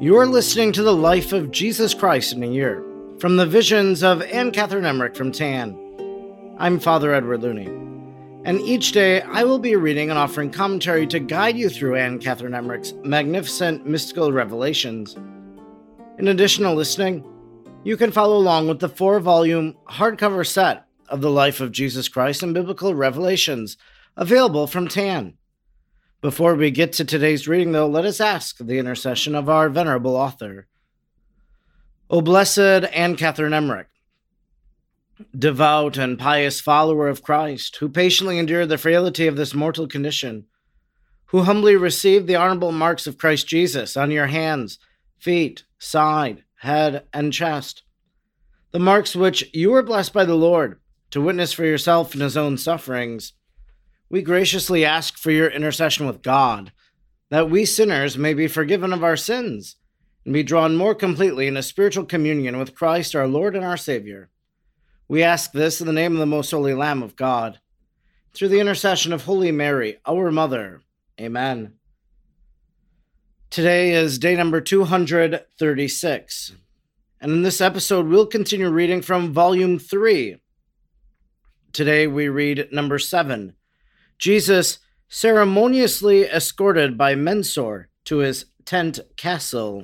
You're listening to the life of Jesus Christ in a year, from the visions of Anne Catherine Emmerich from TAN. I'm Father Edward Looney, and each day I will be reading and offering commentary to guide you through Anne Catherine Emmerich's magnificent mystical revelations. In addition to listening, you can follow along with the 4-volume hardcover set of the life of Jesus Christ and biblical revelations available from TAN. Before we get to today's reading, though, let us ask the intercession of our venerable author. O blessed Anne Catherine Emmerich, devout and pious follower of Christ, who patiently endured the frailty of this mortal condition, who humbly received the honorable marks of Christ Jesus on your hands, feet, side, head, and chest, the marks which you were blessed by the Lord to witness for yourself in his own sufferings, we graciously ask for your intercession with God, that we sinners may be forgiven of our sins and be drawn more completely into spiritual communion with Christ our Lord and our Savior. We ask this in the name of the most holy Lamb of God, through the intercession of Holy Mary, our Mother. Amen. Today is day number 236, and in this episode we'll continue reading from Volume 3. Today we read number 7, Jesus ceremoniously escorted by Mensor to his tent castle.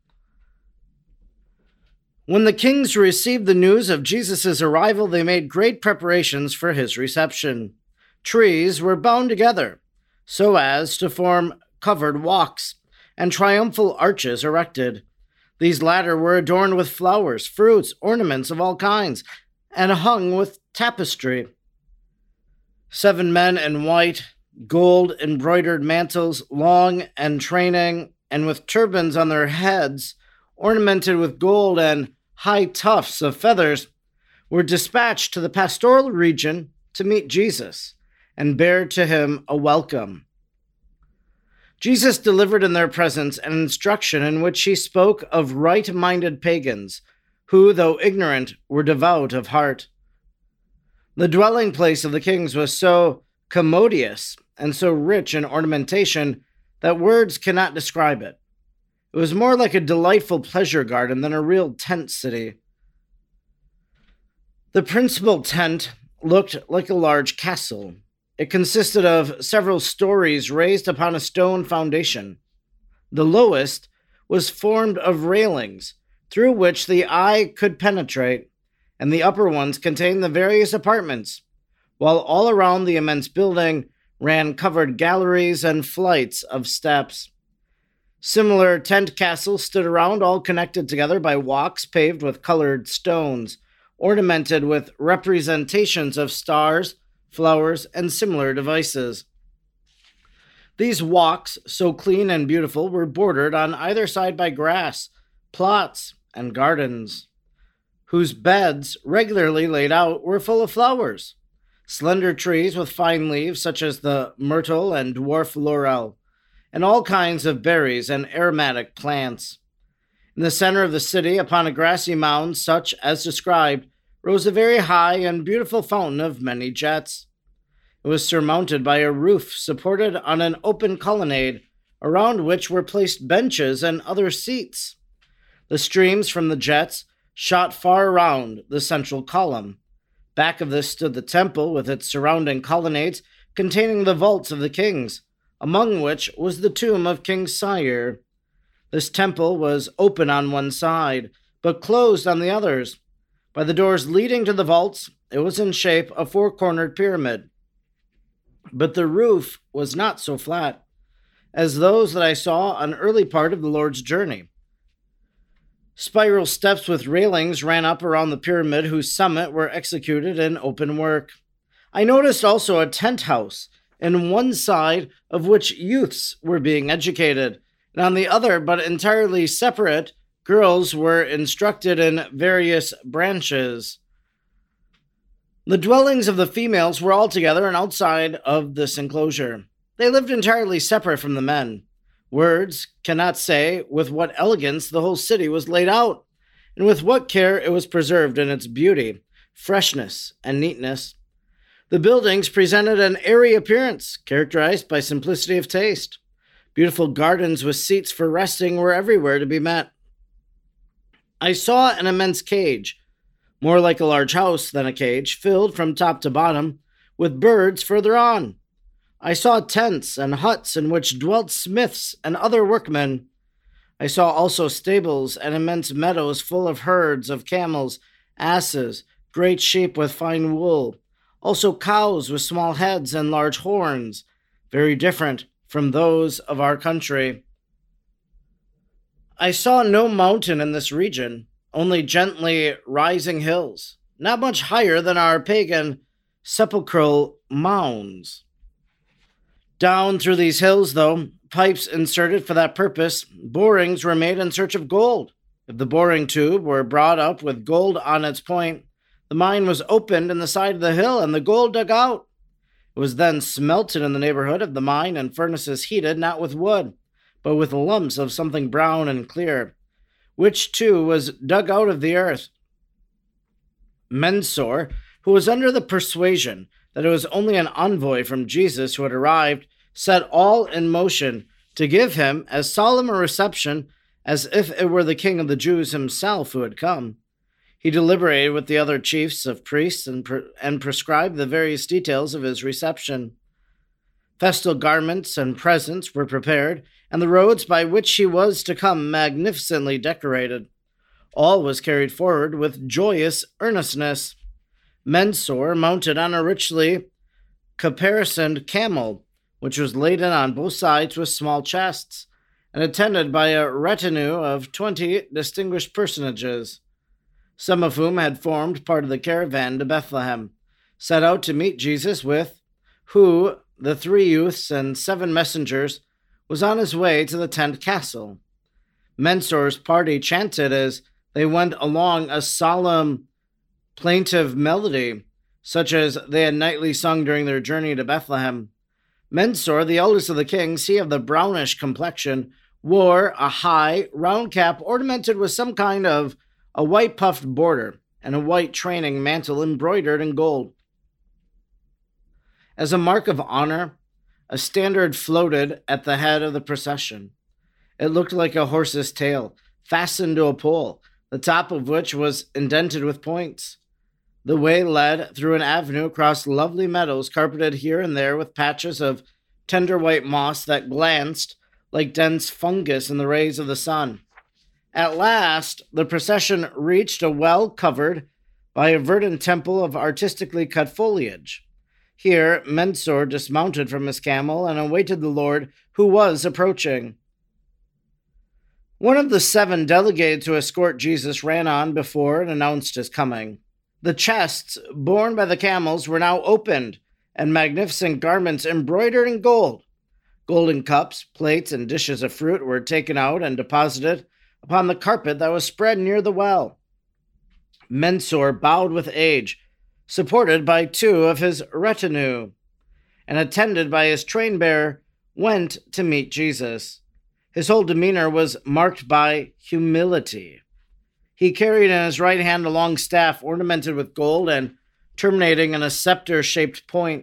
When the kings received the news of Jesus' arrival, they made great preparations for his reception. Trees were bound together so as to form covered walks, and triumphal arches erected. These latter were adorned with flowers, fruits, ornaments of all kinds, and hung with tapestry. 7 men in white, gold-embroidered mantles, long and training, and with turbans on their heads, ornamented with gold and high tufts of feathers, were dispatched to the pastoral region to meet Jesus and bear to him a welcome. Jesus delivered in their presence an instruction in which he spoke of right-minded pagans, who, though ignorant, were devout of heart. The dwelling place of the kings was so commodious and so rich in ornamentation that words cannot describe it. It was more like a delightful pleasure garden than a real tent city. The principal tent looked like a large castle. It consisted of several stories raised upon a stone foundation. The lowest was formed of railings, through which the eye could penetrate, and the upper ones contained the various apartments, while all around the immense building ran covered galleries and flights of steps. Similar tent castles stood around, all connected together by walks paved with colored stones, ornamented with representations of stars, flowers, and similar devices. These walks, so clean and beautiful, were bordered on either side by grass, plots, and gardens, whose beds, regularly laid out, were full of flowers, slender trees with fine leaves such as the myrtle and dwarf laurel, and all kinds of berries and aromatic plants. In the center of the city, upon a grassy mound such as described, rose a very high and beautiful fountain of many jets. It was surmounted by a roof supported on an open colonnade, around which were placed benches and other seats. The streams from the jets shot far around the central column. Back of this stood the temple with its surrounding colonnades containing the vaults of the kings, among which was the tomb of King Sire. This temple was open on one side, but closed on the others. By the doors leading to the vaults, it was in shape a 4-cornered pyramid. But the roof was not so flat as those that I saw on early part of the Lord's journey. Spiral steps with railings ran up around the pyramid, whose summit were executed in open work. I noticed also a tent house, in one side of which youths were being educated, and on the other, but entirely separate, girls were instructed in various branches. The dwellings of the females were all together and outside of this enclosure. They lived entirely separate from the men. Words cannot say with what elegance the whole city was laid out, and with what care it was preserved in its beauty, freshness, and neatness. The buildings presented an airy appearance, characterized by simplicity of taste. Beautiful gardens with seats for resting were everywhere to be met. I saw an immense cage, more like a large house than a cage, filled from top to bottom with birds further on. I saw tents and huts in which dwelt smiths and other workmen. I saw also stables and immense meadows full of herds of camels, asses, great sheep with fine wool, also cows with small heads and large horns, very different from those of our country. I saw no mountain in this region, only gently rising hills, not much higher than our pagan sepulchral mounds. Down through these hills, though, pipes inserted for that purpose, borings were made in search of gold. If the boring tube were brought up with gold on its point, the mine was opened in the side of the hill and the gold dug out. It was then smelted in the neighborhood of the mine and furnaces heated not with wood, but with lumps of something brown and clear, which too was dug out of the earth. Mensor, who was under the persuasion that it was only an envoy from Jesus who had arrived, set all in motion to give him as solemn a reception as if it were the king of the Jews himself who had come. He deliberated with the other chiefs of priests and prescribed the various details of his reception. Festal garments and presents were prepared, and the roads by which he was to come magnificently decorated. All was carried forward with joyous earnestness. Mensor mounted on a richly caparisoned camel, which was laden on both sides with small chests, and attended by a retinue of 20 distinguished personages, some of whom had formed part of the caravan to Bethlehem, set out to meet Jesus with, who, the 3 youths and 7 messengers, was on his way to the tent castle. Mensor's party chanted as they went along a solemn, plaintive melody, such as they had nightly sung during their journey to Bethlehem. Mensor, the eldest of the kings, he of the brownish complexion, wore a high, round cap ornamented with some kind of a white puffed border and a white training mantle embroidered in gold. As a mark of honor, a standard floated at the head of the procession. It looked like a horse's tail, fastened to a pole, the top of which was indented with points. The way led through an avenue across lovely meadows carpeted here and there with patches of tender white moss that glanced like dense fungus in the rays of the sun. At last, the procession reached a well covered by a verdant temple of artistically cut foliage. Here, Mensor dismounted from his camel and awaited the Lord, who was approaching. One of the 7 delegated to escort Jesus ran on before and announced his coming. The chests borne by the camels were now opened, and magnificent garments embroidered in gold. Golden cups, plates, and dishes of fruit were taken out and deposited upon the carpet that was spread near the well. Mensor bowed with age, supported by 2 of his retinue, and attended by his train-bearer, went to meet Jesus. His whole demeanor was marked by humility. He carried in his right hand a long staff ornamented with gold and terminating in a scepter-shaped point.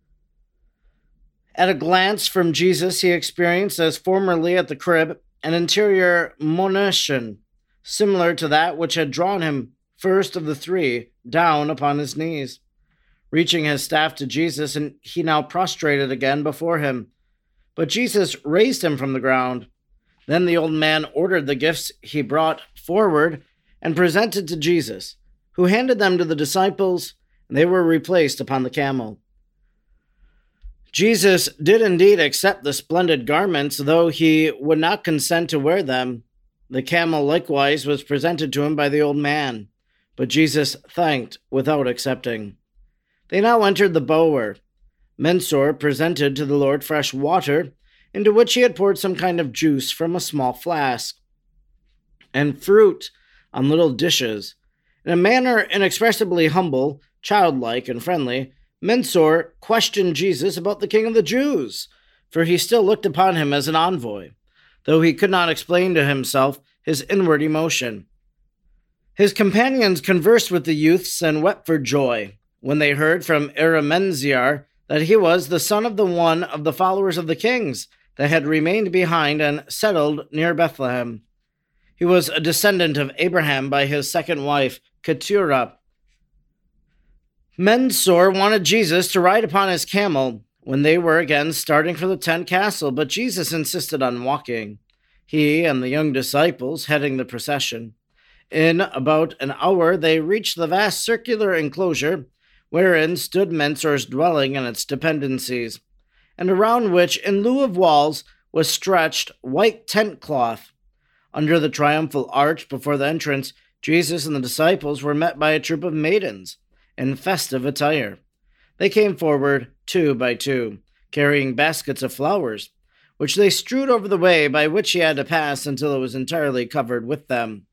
At a glance from Jesus, he experienced, as formerly at the crib, an interior monition, similar to that which had drawn him, first of the 3, down upon his knees. Reaching his staff to Jesus, and he now prostrated again before him. But Jesus raised him from the ground. Then the old man ordered the gifts he brought forward and presented to Jesus, who handed them to the disciples, and they were replaced upon the camel. Jesus did indeed accept the splendid garments, though he would not consent to wear them. The camel likewise was presented to him by the old man, but Jesus thanked without accepting. They now entered the bower. Mensor presented to the Lord fresh water, into which he had poured some kind of juice from a small flask, and fruit on little dishes. In a manner inexpressibly humble, childlike, and friendly, Mensor questioned Jesus about the King of the Jews, for he still looked upon him as an envoy, though he could not explain to himself his inward emotion. His companions conversed with the youths and wept for joy when they heard from Arimenziar that he was the son of the one of the followers of the kings, that had remained behind and settled near Bethlehem. He was a descendant of Abraham by his second wife, Keturah. Mensor wanted Jesus to ride upon his camel when they were again starting for the tent castle, but Jesus insisted on walking, he and the young disciples heading the procession. In about an hour, they reached the vast circular enclosure wherein stood Mensor's dwelling and its dependencies, and around which, in lieu of walls, was stretched white tent cloth. Under the triumphal arch before the entrance, Jesus and the disciples were met by a troop of maidens in festive attire. They came forward 2 by 2, carrying baskets of flowers, which they strewed over the way by which he had to pass until it was entirely covered with them.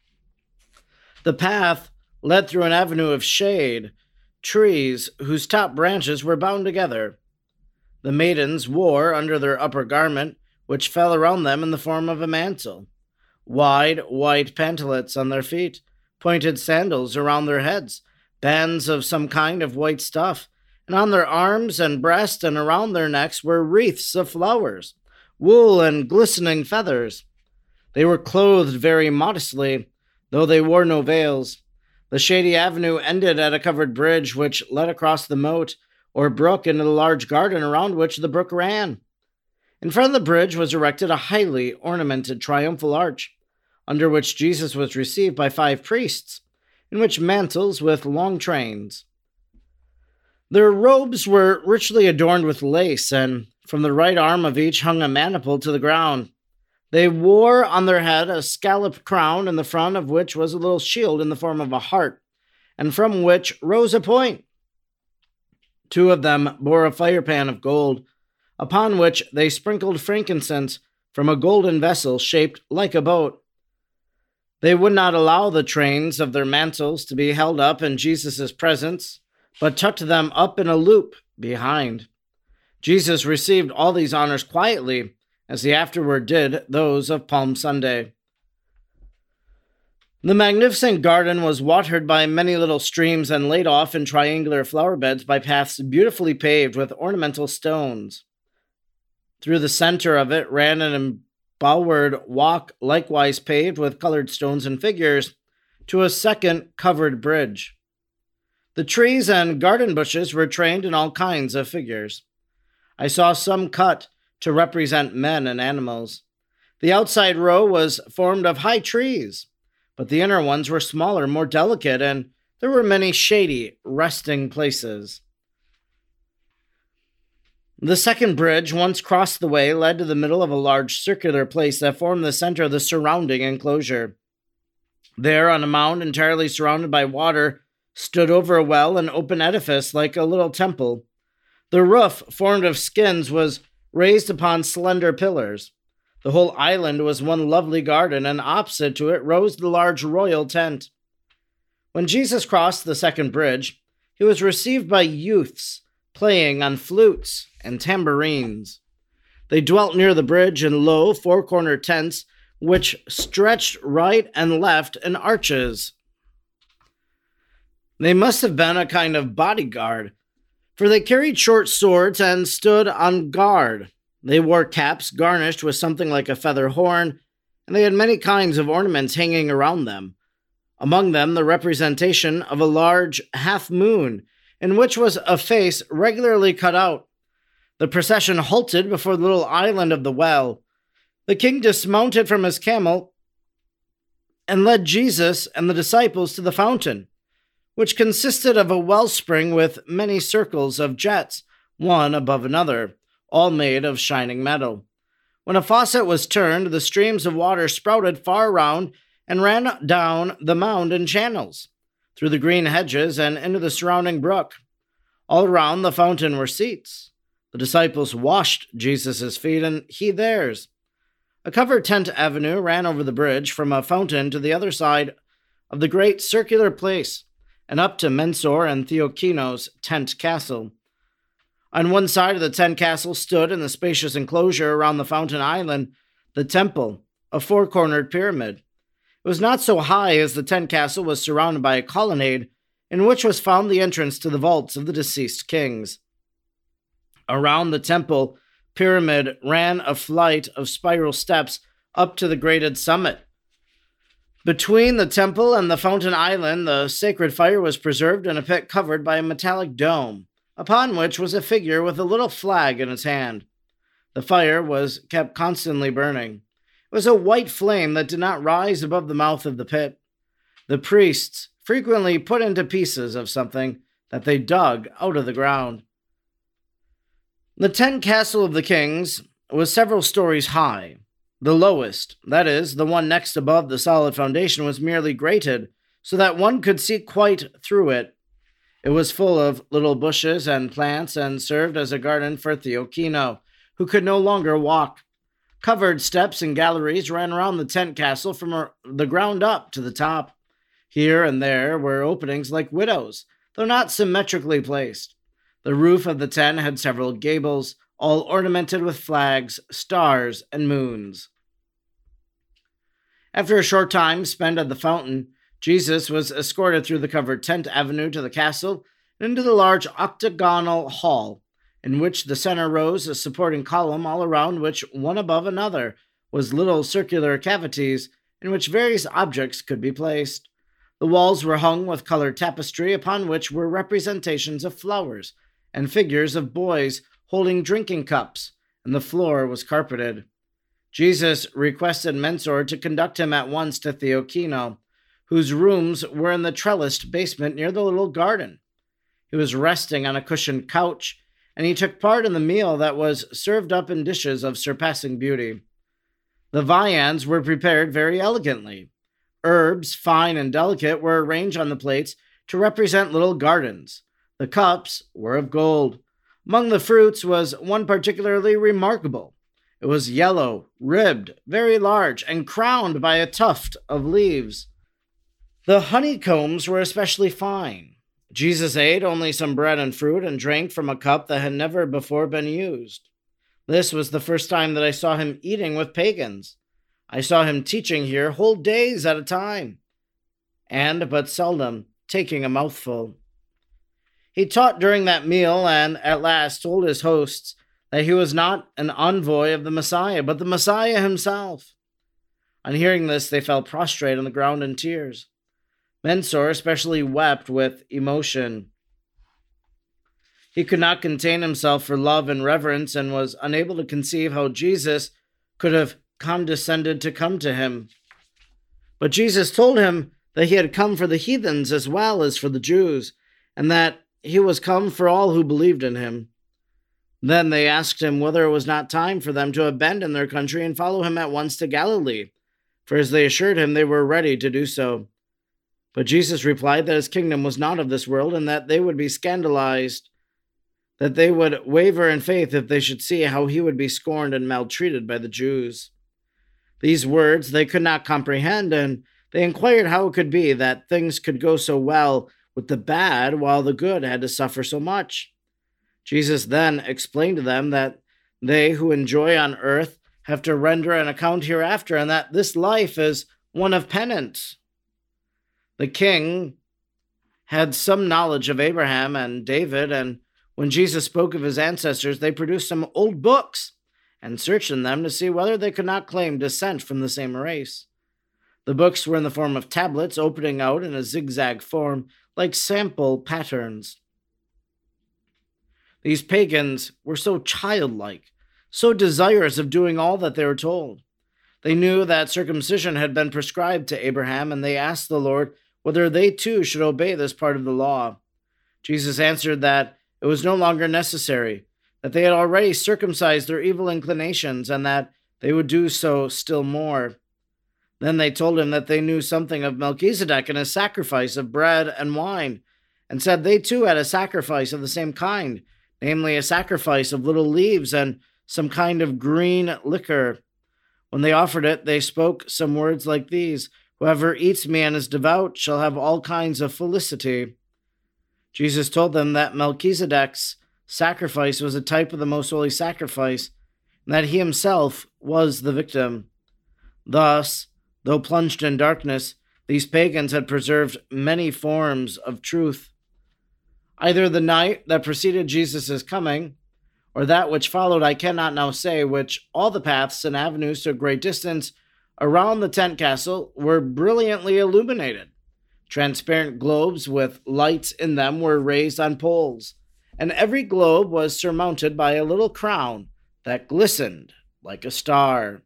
The path led through an avenue of shade, trees whose top branches were bound together. The maidens wore under their upper garment, which fell around them in the form of a mantle, wide white pantalets on their feet, pointed sandals around their heads, bands of some kind of white stuff, and on their arms and breast and around their necks were wreaths of flowers, wool and glistening feathers. They were clothed very modestly, though they wore no veils. The shady avenue ended at a covered bridge which led across the moat, or brook, into the large garden around which the brook ran. In front of the bridge was erected a highly ornamented triumphal arch, under which Jesus was received by 5 priests, in which mantles with long trains. Their robes were richly adorned with lace, and from the right arm of each hung a maniple to the ground. They wore on their head a scalloped crown, in the front of which was a little shield in the form of a heart, and from which rose a point. 2 of them bore a firepan of gold, upon which they sprinkled frankincense from a golden vessel shaped like a boat. They would not allow the trains of their mantles to be held up in Jesus' presence, but tucked them up in a loop behind. Jesus received all these honors quietly, as he afterward did those of Palm Sunday. The magnificent garden was watered by many little streams and laid off in triangular flower beds by paths beautifully paved with ornamental stones. Through the center of it ran an embowered walk, likewise paved with colored stones and figures, to a second covered bridge. The trees and garden bushes were trained in all kinds of figures. I saw some cut to represent men and animals. The outside row was formed of high trees, but the inner ones were smaller, more delicate, and there were many shady resting places. The second bridge, once crossed the way, led to the middle of a large circular place that formed the center of the surrounding enclosure. There, on a mound entirely surrounded by water, stood over a well an open edifice like a little temple. The roof, formed of skins, was raised upon slender pillars. The whole island was one lovely garden, and opposite to it rose the large royal tent. When Jesus crossed the second bridge, he was received by youths playing on flutes and tambourines. They dwelt near the bridge in low, 4-cornered tents, which stretched right and left in arches. They must have been a kind of bodyguard, for they carried short swords and stood on guard. They wore caps garnished with something like a feather horn, and they had many kinds of ornaments hanging around them. Among them, the representation of a large half-moon, in which was a face regularly cut out. The procession halted before the little island of the well. The king dismounted from his camel and led Jesus and the disciples to the fountain, which consisted of a wellspring with many circles of jets, one above another, all made of shining metal. When a faucet was turned, the streams of water sprouted far around and ran down the mound in channels, through the green hedges and into the surrounding brook. All around the fountain were seats. The disciples washed Jesus' feet, and he theirs. A covered tent avenue ran over the bridge from a fountain to the other side of the great circular place, and up to Mensor and Theokhino's tent castle. On one side of the tent castle stood, in the spacious enclosure around the fountain island, the temple, a 4-cornered pyramid. It was not so high, as the tent castle was surrounded by a colonnade, in which was found the entrance to the vaults of the deceased kings. Around the temple, pyramid ran a flight of spiral steps up to the graded summit. Between the temple and the fountain island, the sacred fire was preserved in a pit covered by a metallic dome, upon which was a figure with a little flag in its hand. The fire was kept constantly burning. It was a white flame that did not rise above the mouth of the pit. The priests frequently put into pieces of something that they dug out of the ground. The tent castle of the kings was several stories high. The lowest, that is, the one next above the solid foundation, was merely grated, so that one could see quite through it. It was full of little bushes and plants and served as a garden for Theochino, who could no longer walk. Covered steps and galleries ran around the tent castle from the ground up to the top. Here and there were openings like windows, though not symmetrically placed. The roof of the tent had several gables, all ornamented with flags, stars, and moons. After a short time spent at the fountain, Jesus was escorted through the covered tent avenue to the castle and into the large octagonal hall, in which the center rose a supporting column, all around which, one above another, was little circular cavities in which various objects could be placed. The walls were hung with colored tapestry, upon which were representations of flowers and figures of boys holding drinking cups, and the floor was carpeted. Jesus requested Mensor to conduct him at once to Theochino, whose rooms were in the trellised basement near the little garden. He was resting on a cushioned couch, and he took part in the meal that was served up in dishes of surpassing beauty. The viands were prepared very elegantly. Herbs, fine and delicate, were arranged on the plates to represent little gardens. The cups were of gold. Among the fruits was one particularly remarkable. It was yellow, ribbed, very large, and crowned by a tuft of leaves. The honeycombs were especially fine. Jesus ate only some bread and fruit and drank from a cup that had never before been used. This was the first time that I saw him eating with pagans. I saw him teaching here whole days at a time, and but seldom taking a mouthful. He taught during that meal and at last told his hosts that he was not an envoy of the Messiah, but the Messiah himself. On hearing this, they fell prostrate on the ground in tears. Mensor especially wept with emotion. He could not contain himself for love and reverence and was unable to conceive how Jesus could have condescended to come to him. But Jesus told him that he had come for the heathens as well as for the Jews, and that he was come for all who believed in him. Then they asked him whether it was not time for them to abandon their country and follow him at once to Galilee, for as they assured him, they were ready to do so. But Jesus replied that his kingdom was not of this world, and that they would be scandalized, that they would waver in faith if they should see how he would be scorned and maltreated by the Jews. These words they could not comprehend, and they inquired how it could be that things could go so well with the bad while the good had to suffer so much. Jesus then explained to them that they who enjoy on earth have to render an account hereafter, and that this life is one of penance. The king had some knowledge of Abraham and David, and when Jesus spoke of his ancestors, they produced some old books and searched in them to see whether they could not claim descent from the same race. The books were in the form of tablets, opening out in a zigzag form, like sample patterns. These pagans were so childlike, so desirous of doing all that they were told. They knew that circumcision had been prescribed to Abraham, and they asked the Lord whether they too should obey this part of the law. Jesus answered that it was no longer necessary, that they had already circumcised their evil inclinations, and that they would do so still more. Then they told him that they knew something of Melchizedek and his sacrifice of bread and wine, and said they too had a sacrifice of the same kind, namely a sacrifice of little leaves and some kind of green liquor. When they offered it, they spoke some words like these: "Whoever eats me and is devout shall have all kinds of felicity." Jesus told them that Melchizedek's sacrifice was a type of the most holy sacrifice, and that he himself was the victim. Thus, though plunged in darkness, these pagans had preserved many forms of truth. Either the night that preceded Jesus' coming, or that which followed I cannot now say, which all the paths and avenues to a great distance around the tent castle were brilliantly illuminated. Transparent globes with lights in them were raised on poles, and every globe was surmounted by a little crown that glistened like a star.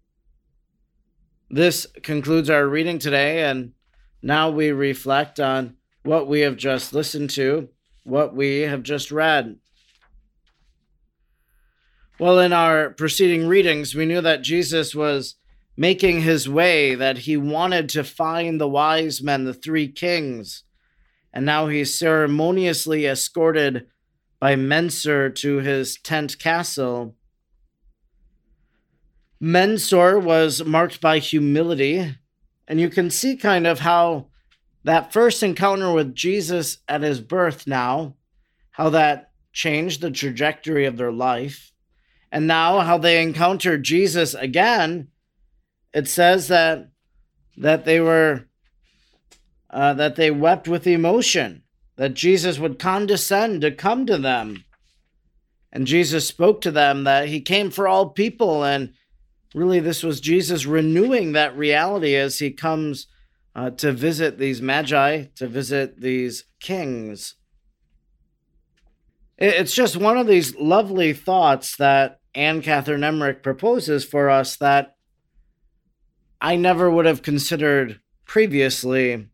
This concludes our reading today, and now we reflect on what we have just listened to, what we have just read. Well, in our preceding readings, we knew that Jesus was making his way, that he wanted to find the wise men, the three kings, and now he's ceremoniously escorted by Mensur to his tent castle. Mensur was marked by humility, and you can see kind of how that first encounter with Jesus at his birth now, how that changed the trajectory of their life. And now how they encounter Jesus again, it says that they wept with emotion, that Jesus would condescend to come to them. And Jesus spoke to them that he came for all people. And really, this was Jesus renewing that reality as he comes to visit these magi, to visit these kings. It's just one of these lovely thoughts that Anne Catherine Emmerich proposes for us that I never would have considered previously.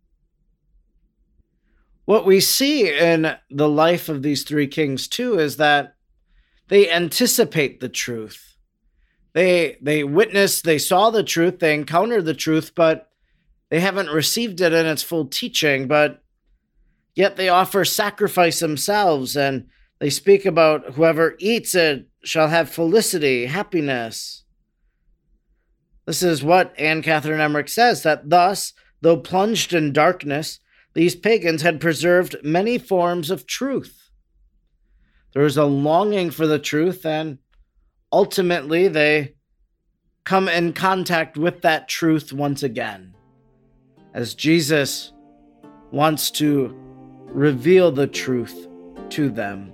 What we see in the life of these three kings, too, is that they anticipate the truth. They witnessed, they saw the truth, they encountered the truth, but they haven't received it in its full teaching, but yet they offer sacrifice themselves, and they speak about whoever eats it shall have felicity, happiness. This is what Anne Catherine Emmerich says, that thus, though plunged in darkness, these pagans had preserved many forms of truth. There was a longing for the truth, and ultimately they come in contact with that truth once again, as Jesus wants to reveal the truth to them.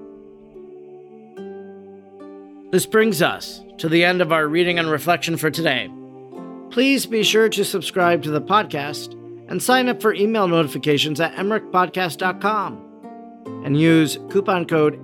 This brings us to the end of our reading and reflection for today. Please be sure to subscribe to the podcast and sign up for email notifications at emmerichpodcast.com and use coupon code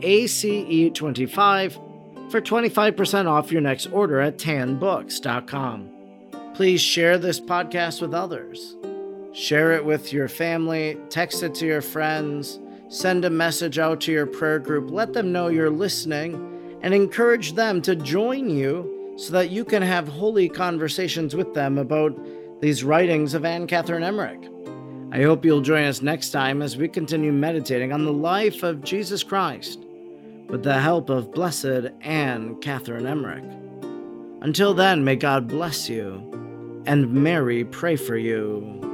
ACE25 for 25% off your next order at tanbooks.com. Please share this podcast with others. Share it with your family, text it to your friends, send a message out to your prayer group, let them know you're listening, and encourage them to join you so that you can have holy conversations with them about these writings of Anne Catherine Emmerich. I hope you'll join us next time as we continue meditating on the life of Jesus Christ with the help of Blessed Anne Catherine Emmerich. Until then, may God bless you, and Mary pray for you.